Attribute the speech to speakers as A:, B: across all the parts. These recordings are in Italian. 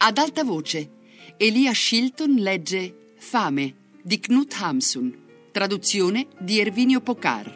A: Ad alta voce, Elia Shilton legge Fame di Knut Hamsun, traduzione di Ervinio Pocar.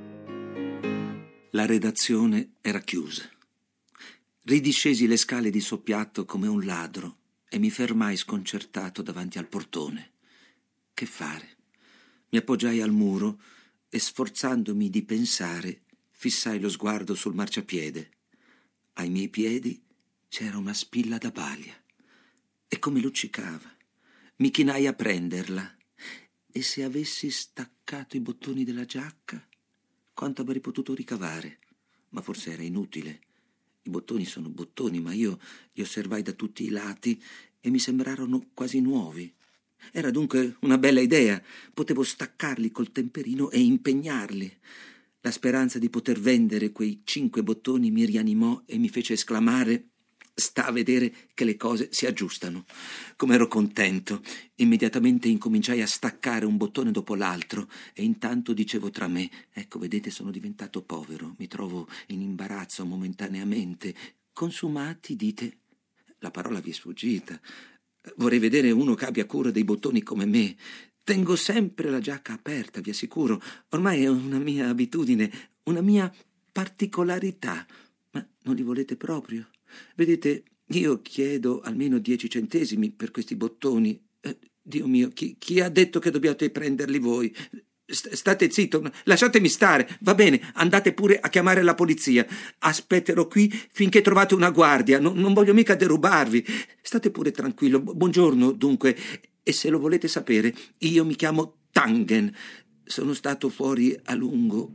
B: La redazione era chiusa. Ridiscesi le scale di soppiatto come un ladro e mi fermai sconcertato davanti al portone. Che fare? Mi appoggiai al muro e, sforzandomi di pensare, fissai lo sguardo sul marciapiede. Ai miei piedi c'era una spilla da baglia e come luccicava. Mi chinai a prenderla e se avessi staccato i bottoni della giacca, quanto avrei potuto ricavare? Ma forse era inutile. I bottoni sono bottoni, ma io li osservai da tutti i lati e mi sembrarono quasi nuovi. Era dunque una bella idea. Potevo staccarli col temperino e impegnarli. La speranza di poter vendere quei 5 bottoni mi rianimò e mi fece esclamare: «Sta a vedere che le cose si aggiustano». Com'ero contento! Immediatamente incominciai a staccare un bottone dopo l'altro e intanto dicevo tra me: «Ecco, vedete, sono diventato povero, mi trovo in imbarazzo momentaneamente». Consumati, dite? La parola vi è sfuggita. Vorrei vedere uno che abbia cura dei bottoni come me. Tengo sempre la giacca aperta, vi assicuro. Ormai è una mia abitudine, una mia particolarità. Ma non li volete proprio? Vedete, io chiedo almeno 10 centesimi per questi bottoni. Dio mio, chi ha detto che dobbiate prenderli voi? State zitto, lasciatemi stare. Va bene, andate pure a chiamare la polizia. Aspetterò qui finché trovate una guardia. Non voglio mica derubarvi. State pure tranquillo. Buongiorno, dunque. E se lo volete sapere, io mi chiamo Tangen. Sono stato fuori a lungo.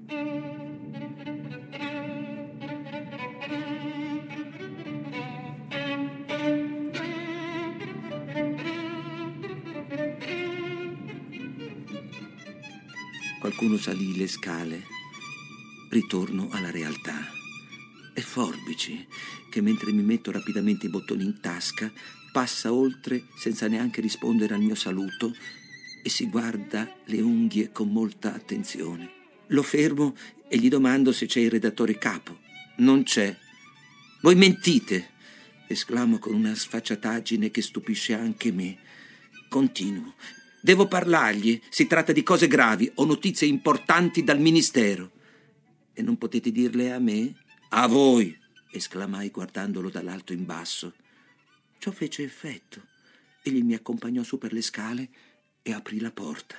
B: Qualcuno salì le scale. Ritorno alla realtà. E Forbici, che mentre mi metto rapidamente i bottoni in tasca, passa oltre senza neanche rispondere al mio saluto e si guarda le unghie con molta attenzione. Lo fermo e gli domando se c'è il redattore capo. «Non c'è». «Voi mentite!» esclamo con una sfacciataggine che stupisce anche me. Continuo. «Devo parlargli, si tratta di cose gravi, ho notizie importanti dal ministero». «E non potete dirle a me?» «A voi!» esclamai guardandolo dall'alto in basso. Ciò fece effetto. Egli mi accompagnò su per le scale e aprì la porta.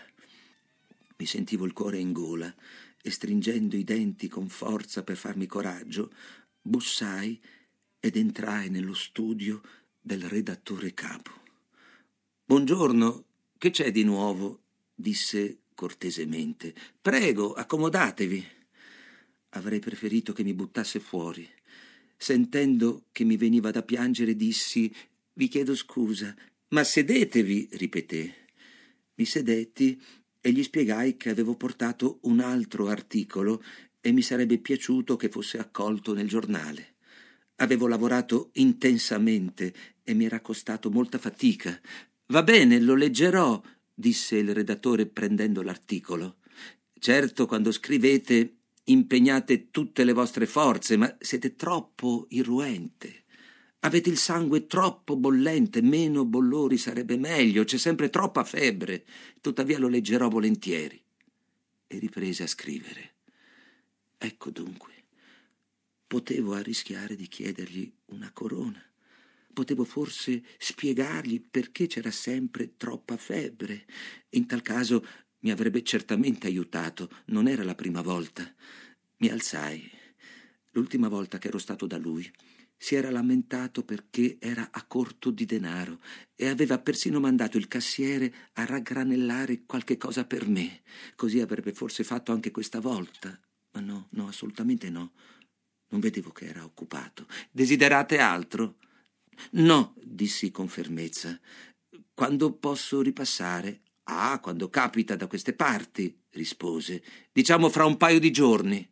B: Mi sentivo il cuore in gola e, stringendo i denti con forza per farmi coraggio, bussai ed entrai nello studio del redattore capo. «Buongiorno, che c'è di nuovo?» disse cortesemente. «Prego, accomodatevi». Avrei preferito che mi buttasse fuori. Sentendo che mi veniva da piangere, dissi: «Vi chiedo scusa, ma sedetevi», ripeté. Mi sedetti e gli spiegai che avevo portato un altro articolo e mi sarebbe piaciuto che fosse accolto nel giornale. Avevo lavorato intensamente e mi era costato molta fatica. «Va bene, lo leggerò», disse il redattore prendendo l'articolo. «Certo, quando scrivete impegnate tutte le vostre forze, ma siete troppo irruente. Avete il sangue troppo bollente, meno bollori sarebbe meglio, c'è sempre troppa febbre. Tuttavia lo leggerò volentieri». E riprese a scrivere. Ecco dunque, potevo arrischiare di chiedergli una corona. Potevo forse spiegargli perché c'era sempre troppa febbre. In tal caso mi avrebbe certamente aiutato, non era la prima volta. Mi alzai. L'ultima volta che ero stato da lui si era lamentato perché era a corto di denaro e aveva persino mandato il cassiere a raggranellare qualche cosa per me. Così avrebbe forse fatto anche questa volta. Ma no, assolutamente no. Non vedevo che era occupato. «Desiderate altro?» «No», dissi con fermezza. «Quando posso ripassare?» «Ah, quando capita da queste parti», rispose. «Diciamo fra un paio di giorni».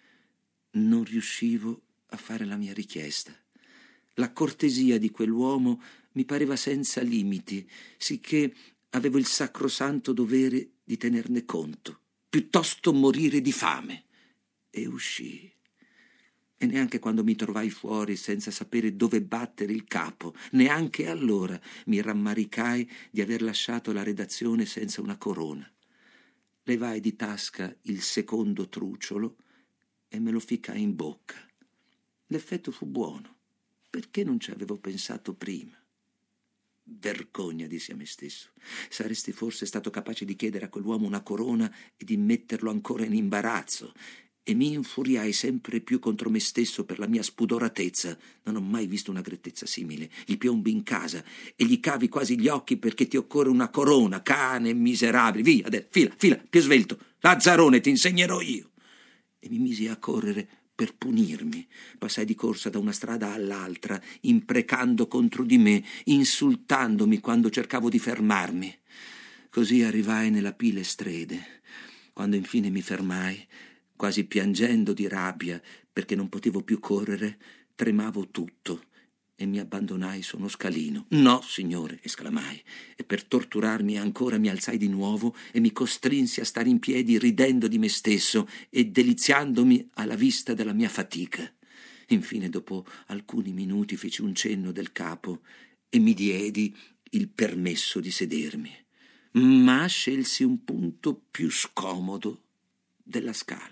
B: Non riuscivo a fare la mia richiesta. La cortesia di quell'uomo mi pareva senza limiti, sicché avevo il sacrosanto dovere di tenerne conto. Piuttosto morire di fame. E uscii. E neanche quando mi trovai fuori senza sapere dove battere il capo, neanche allora mi rammaricai di aver lasciato la redazione senza una corona. Levai di tasca il secondo truciolo e me lo ficai in bocca. L'effetto fu buono. Perché non ci avevo pensato prima? Vergogna, dissi a me stesso. Saresti forse stato capace di chiedere a quell'uomo una corona e di metterlo ancora in imbarazzo. E mi infuriai sempre più contro me stesso per la mia spudoratezza. Non ho mai visto una grettezza simile. Gli piombi in casa e gli cavi quasi gli occhi perché ti occorre una corona, cane miserabile. Via, adesso, fila, più svelto. Lazzarone, ti insegnerò io. E mi misi a correre per punirmi. Passai di corsa da una strada all'altra, imprecando contro di me, insultandomi quando cercavo di fermarmi. Così arrivai nella pile strede. Quando infine mi fermai, quasi piangendo di rabbia perché non potevo più correre, tremavo tutto e mi abbandonai su uno scalino. «No, signore!» esclamai, e per torturarmi ancora mi alzai di nuovo e mi costrinsi a stare in piedi ridendo di me stesso e deliziandomi alla vista della mia fatica. Infine, dopo alcuni minuti, feci un cenno del capo e mi diedi il permesso di sedermi, ma scelsi un punto più scomodo della scala.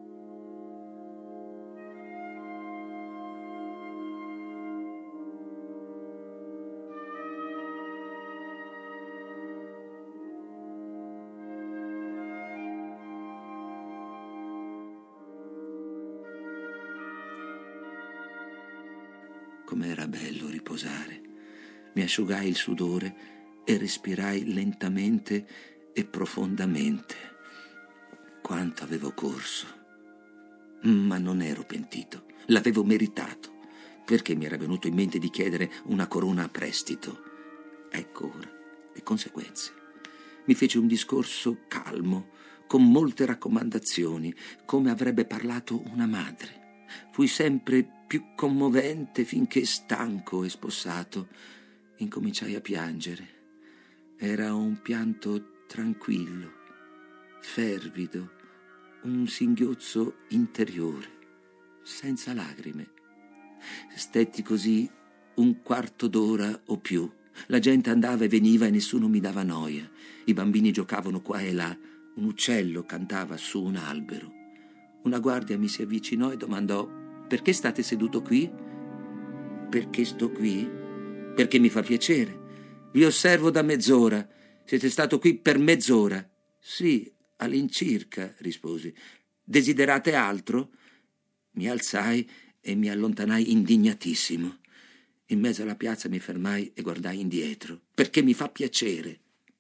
B: Com'era bello riposare. Mi asciugai il sudore e respirai lentamente e profondamente. Quanto avevo corso! Ma non ero pentito, l'avevo meritato. Perché mi era venuto in mente di chiedere una corona a prestito? Ecco ora le conseguenze. Mi fece un discorso calmo, con molte raccomandazioni, come avrebbe parlato una madre. Fui sempre più commovente finché, stanco e spossato, incominciai a piangere. Era un pianto tranquillo, fervido, un singhiozzo interiore, senza lacrime. Stetti così un quarto d'ora o più. La gente andava e veniva e nessuno mi dava noia. I bambini giocavano qua e là. Un uccello cantava su un albero. Una guardia mi si avvicinò e domandò: «Perché state seduto qui?» «Perché sto qui? Perché mi fa piacere. Vi osservo da mezz'ora. Siete stato qui per mezz'ora?» «Sì, all'incirca», risposi. «Desiderate altro?» Mi alzai e mi allontanai indignatissimo. In mezzo alla piazza mi fermai e guardai indietro. «Perché mi fa piacere».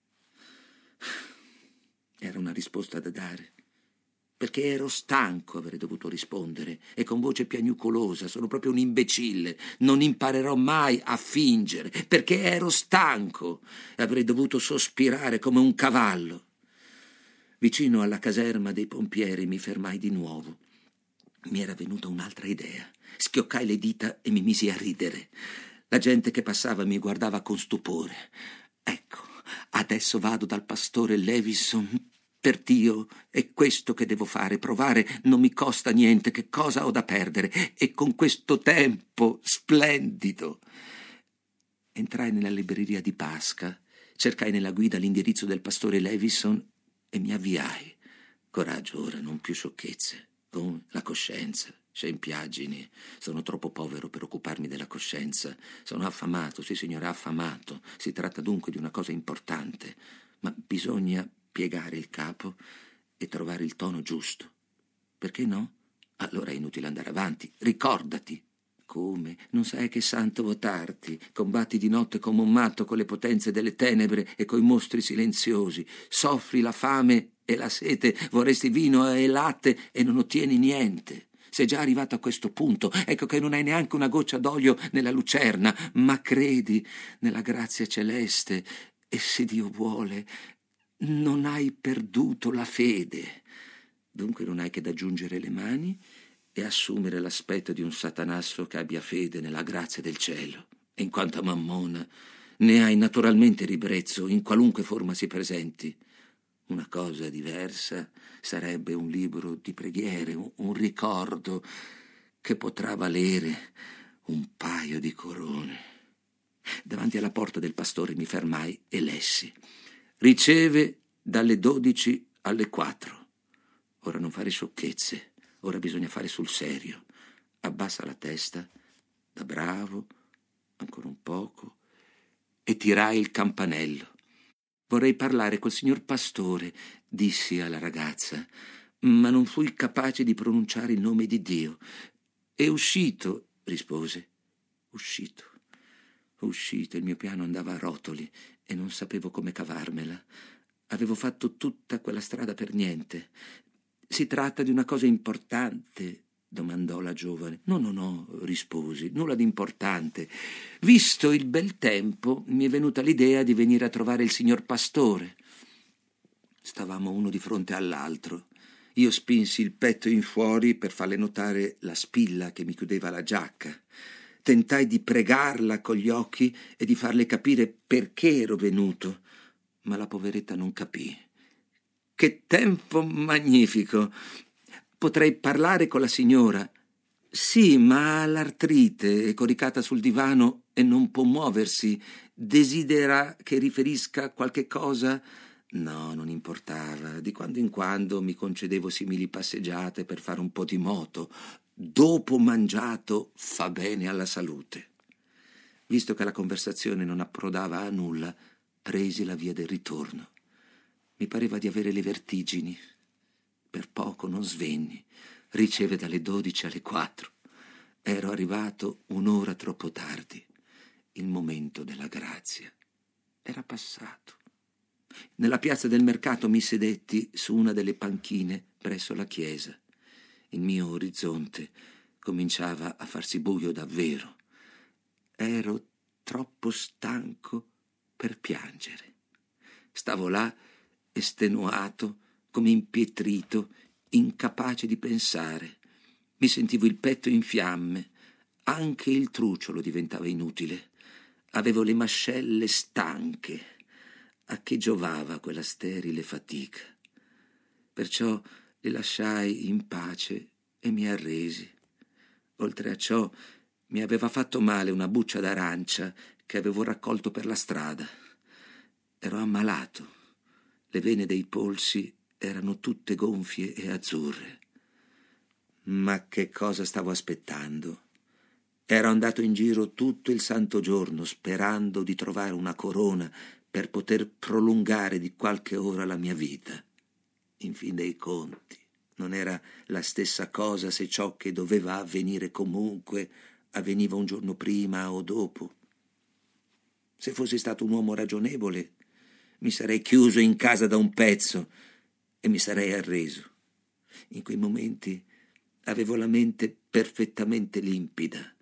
B: Era una risposta da dare. Perché ero stanco, avrei dovuto rispondere, e con voce piagnucolosa: «Sono proprio un imbecille, non imparerò mai a fingere», perché ero stanco, e avrei dovuto sospirare come un cavallo. Vicino alla caserma dei pompieri mi fermai di nuovo. Mi era venuta un'altra idea. Schioccai le dita e mi misi a ridere. La gente che passava mi guardava con stupore. «Ecco, adesso vado dal pastore Levison. Per Dio, è questo che devo fare, provare, non mi costa niente, che cosa ho da perdere? E con questo tempo splendido!» Entrai nella libreria di Pasca, cercai nella guida l'indirizzo del pastore Levison e mi avviai. Coraggio ora, non più sciocchezze. La coscienza, scempiaggini. Sono troppo povero per occuparmi della coscienza. Sono affamato, sì signore, affamato. Si tratta dunque di una cosa importante, ma bisogna piegare il capo e trovare il tono giusto. Perché no? Allora è inutile andare avanti. Ricordati. Come? Non sai che santo votarti. Combatti di notte come un matto con le potenze delle tenebre e coi mostri silenziosi. Soffri la fame e la sete, vorresti vino e latte e non ottieni niente. Sei già arrivato a questo punto, ecco che non hai neanche una goccia d'olio nella lucerna, ma credi nella grazia celeste e, se Dio vuole, non hai perduto la fede. Dunque non hai che da giungere le mani e assumere l'aspetto di un satanasso che abbia fede nella grazia del cielo. E in quanto a Mammona, ne hai naturalmente ribrezzo in qualunque forma si presenti. Una cosa diversa sarebbe un libro di preghiere, un ricordo che potrà valere un paio di corone. Davanti alla porta del pastore mi fermai e lessi: riceve dalle 12 alle 4. Ora non fare sciocchezze, ora bisogna fare sul serio. Abbassa la testa, da bravo, ancora un poco, e tirai il campanello. Vorrei parlare col signor pastore, dissi alla ragazza, ma non fui capace di pronunciare il nome di Dio. È uscito, rispose. Uscito, il mio piano andava a rotoli e non sapevo come cavarmela. Avevo fatto tutta quella strada per niente. Si tratta di una cosa importante? Domandò la giovane. No, risposi, nulla di importante. Visto il bel tempo, mi è venuta l'idea di venire a trovare il signor pastore. Stavamo uno di fronte all'altro. Io spinsi il petto in fuori per farle notare la spilla che mi chiudeva la giacca. Tentai di pregarla con gli occhi e di farle capire perché ero venuto, ma la poveretta non capì. Che tempo magnifico! Potrei parlare con la signora? Sì, ma ha l'artrite, è coricata sul divano e non può muoversi. Desidera che riferisca qualche cosa? No, non importava. Di quando in quando mi concedevo simili passeggiate per fare un po' di moto. Dopo mangiato fa bene alla salute. Visto che la conversazione non approdava a nulla, presi la via del ritorno. Mi pareva di avere le vertigini. Per poco non svenni. Riceve dalle 12 alle 4. Ero arrivato un'ora troppo tardi. Il momento della grazia era passato. Nella piazza del mercato mi sedetti su una delle panchine presso la chiesa. Il mio orizzonte cominciava a farsi buio davvero. Ero troppo stanco per piangere. Stavo là, estenuato, come impietrito, incapace di pensare. Mi sentivo il petto in fiamme. Anche il trucciolo diventava inutile. Avevo le mascelle stanche. A che giovava quella sterile fatica? Perciò le lasciai in pace e mi arresi. Oltre a ciò, mi aveva fatto male una buccia d'arancia che avevo raccolto per la strada. Ero ammalato. Le vene dei polsi erano tutte gonfie e azzurre. Ma che cosa stavo aspettando? Ero andato in giro tutto il santo giorno sperando di trovare una corona per poter prolungare di qualche ora la mia vita. In fin dei conti, non era la stessa cosa se ciò che doveva avvenire comunque avveniva un giorno prima o dopo. Se fossi stato un uomo ragionevole, mi sarei chiuso in casa da un pezzo e mi sarei arreso. In quei momenti avevo la mente perfettamente limpida.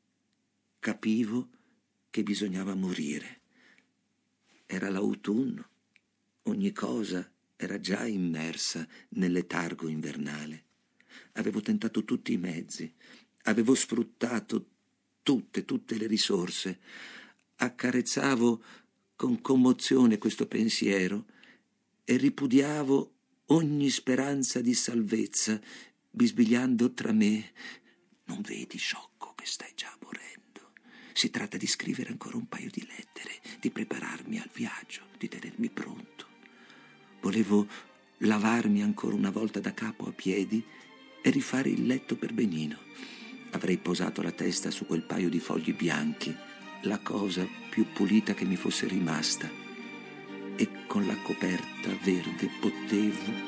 B: Capivo che bisognava morire. Era l'autunno. Ogni cosa era già immersa nel letargo invernale. Avevo tentato tutti i mezzi. Avevo sfruttato tutte le risorse. Accarezzavo con commozione questo pensiero e ripudiavo ogni speranza di salvezza, bisbigliando tra me: non vedi, sciocco, che stai già morendo? Si tratta di scrivere ancora un paio di lettere, di prepararmi al viaggio, di tenermi pronto. Volevo lavarmi ancora una volta da capo a piedi e rifare il letto per benino. Avrei posato la testa su quel paio di fogli bianchi, la cosa più pulita che mi fosse rimasta, e con la coperta verde potevo...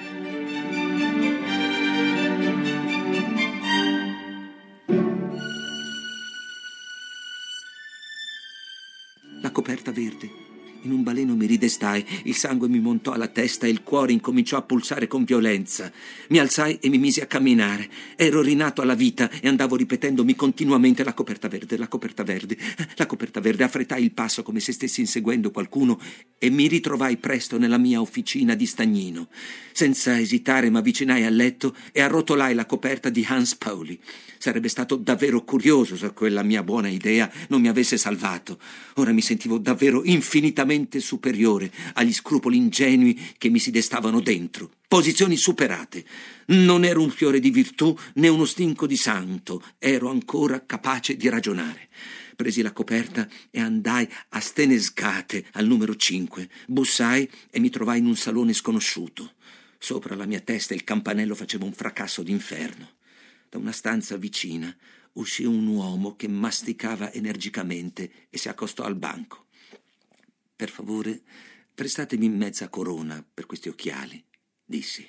B: La coperta verde. In un baleno mi ridestai, il sangue mi montò alla testa e il cuore incominciò a pulsare con violenza. Mi alzai e mi misi a camminare. Ero rinato alla vita e andavo ripetendomi continuamente: la coperta verde, la coperta verde, la coperta verde. Affrettai il passo come se stessi inseguendo qualcuno e mi ritrovai presto nella mia officina di stagnino. Senza esitare m'avvicinai al letto e arrotolai la coperta di Hans Pauli. Sarebbe stato davvero curioso se quella mia buona idea non mi avesse salvato. Ora mi sentivo davvero infinitamente infinitamente superiore agli scrupoli ingenui che mi si destavano dentro. Posizioni superate. Non ero un fiore di virtù né uno stinco di santo, ero ancora capace di ragionare. Presi la coperta e andai a stenescate al numero 5. Bussai e mi trovai in un salone sconosciuto. Sopra la mia testa il campanello faceva un fracasso d'inferno. Da una stanza vicina uscì un uomo che masticava energicamente e si accostò al banco. «Per favore, prestatemi mezza corona per questi occhiali», dissi.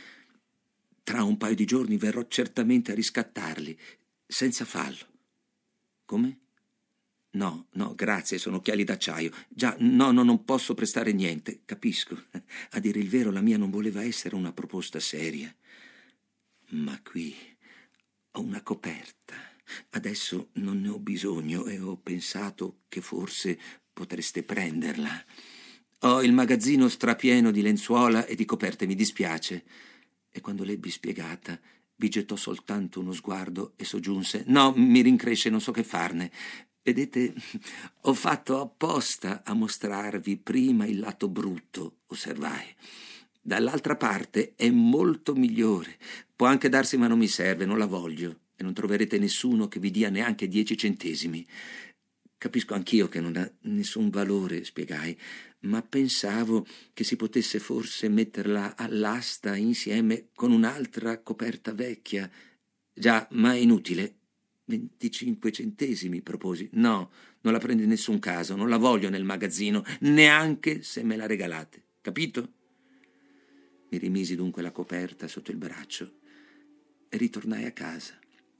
B: «Tra un paio di giorni verrò certamente a riscattarli, senza fallo». «Come?» No, grazie, sono occhiali d'acciaio. Già, no, non posso prestare niente, capisco. A dire il vero, la mia non voleva essere una proposta seria. Ma qui ho una coperta. Adesso non ne ho bisogno e ho pensato che forse potreste prenderla. Ho il magazzino strapieno di lenzuola e di coperte, mi dispiace. E quando l'ebbi spiegata, vi gettò soltanto uno sguardo e soggiunse: «No, mi rincresce, non so che farne. Vedete, ho fatto apposta a mostrarvi prima il lato brutto», osservai. «Dall'altra parte è molto migliore. Può anche darsi, ma non mi serve, non la voglio, e non troverete nessuno che vi dia neanche 10 centesimi. Capisco anch'io che non ha nessun valore», spiegai, «ma pensavo che si potesse forse metterla all'asta insieme con un'altra coperta vecchia». «Già, ma è inutile. 25 centesimi», proposi. «No, non la prendo in nessun caso, non la voglio nel magazzino, neanche se me la regalate. Capito?» Mi rimisi dunque la coperta sotto il braccio e ritornai a casa.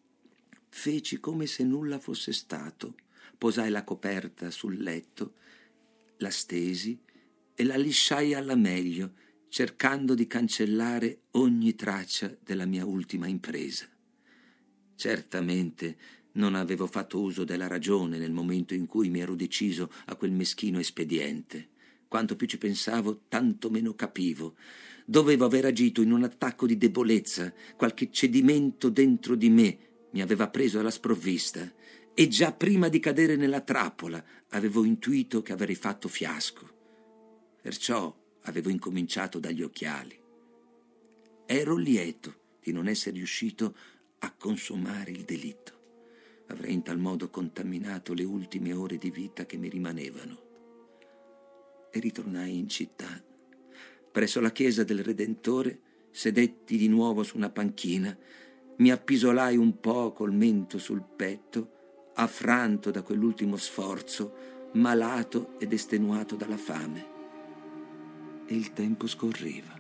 B: Feci come se nulla fosse stato. Posai la coperta sul letto, la stesi e la lisciai alla meglio, cercando di cancellare ogni traccia della mia ultima impresa. Certamente non avevo fatto uso della ragione nel momento in cui mi ero deciso a quel meschino espediente. Quanto più ci pensavo, tanto meno capivo. Dovevo aver agito in un attacco di debolezza, qualche cedimento dentro di me mi aveva preso alla sprovvista, e già prima di cadere nella trappola avevo intuito che avrei fatto fiasco. Perciò avevo incominciato dagli occhiali. Ero lieto di non essere riuscito a consumare il delitto. Avrei in tal modo contaminato le ultime ore di vita che mi rimanevano. E ritornai in città. Presso la chiesa del Redentore sedetti di nuovo su una panchina, mi appisolai un po' col mento sul petto, affranto da quell'ultimo sforzo, malato ed estenuato dalla fame. E il tempo scorreva.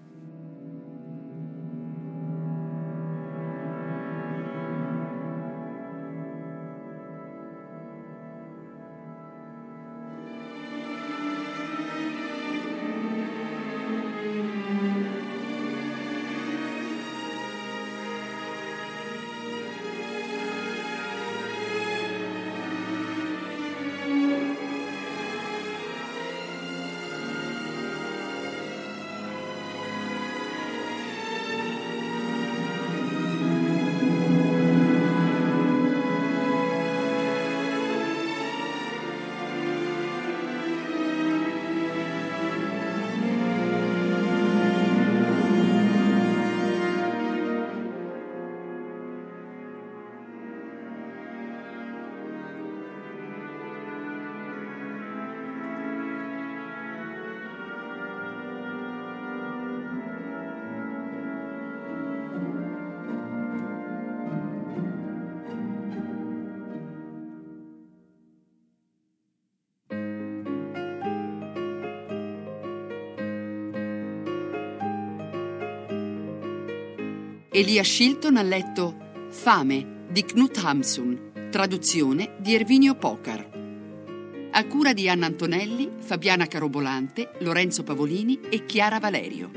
A: Elia Shilton ha letto Fame di Knut Hamsun, traduzione di Ervinio Pocar. A cura di Anna Antonelli, Fabiana Carobolante, Lorenzo Pavolini e Chiara Valerio.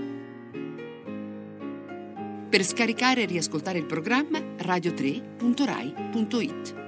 A: Per scaricare e riascoltare il programma radio3.rai.it.